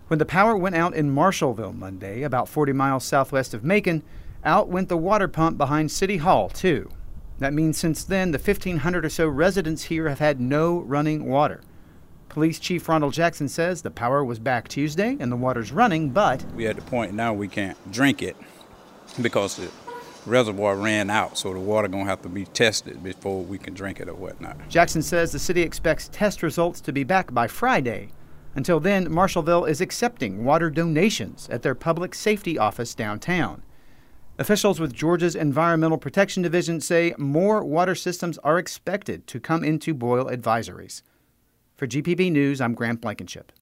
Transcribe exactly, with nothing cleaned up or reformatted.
When the power went out in Marshallville Monday, about forty miles southwest of Macon, out went the water pump behind City Hall, too. That means since then, the fifteen hundred or so residents here have had no running water. Police Chief Ronald Jackson says the power was back Tuesday and the water's running, but we're at the point now we can't drink it because the reservoir ran out, so the water going to have to be tested before we can drink it or whatnot. Jackson says the city expects test results to be back by Friday. Until then, Marshallville is accepting water donations at their public safety office downtown. Officials with Georgia's Environmental Protection Division say more water systems are expected to come into boil advisories. For G P B News, I'm Grant Blankenship.